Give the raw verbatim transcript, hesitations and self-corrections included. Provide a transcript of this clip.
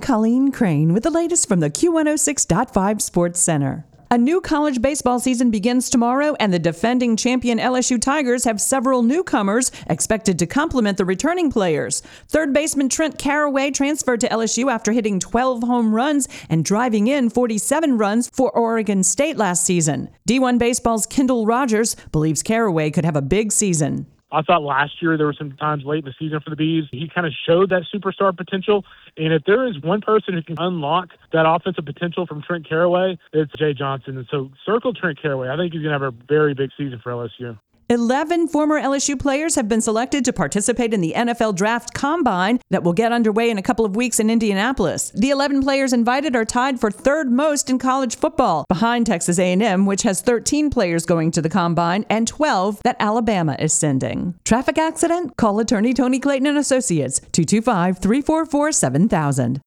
Colleen Crane with the latest from the Q one oh six point five Sports Center. A new college baseball season begins tomorrow, and the defending champion L S U Tigers have several newcomers expected to complement the returning players. Third baseman Trent Carraway transferred to L S U after hitting twelve home runs and driving in forty-seven runs for Oregon State last season. D one Baseball's Kendall Rogers believes Carraway could have a big season. I thought last year there were some times late in the season for the Bees. He kind of showed that superstar potential. And if there is one person who can unlock that offensive potential from Trent Carraway, it's Jay Johnson. And so circle Trent Carraway. I think he's going to have a very big season for L S U. Eleven former L S U players have been selected to participate in the N F L Draft Combine that will get underway in a couple of weeks in Indianapolis. The eleven players invited are tied for third most in college football, behind Texas A and M, which has thirteen players going to the Combine, and twelve that Alabama is sending. Traffic accident? Call attorney Tony Clayton and Associates, two two five, three four four, seven thousand.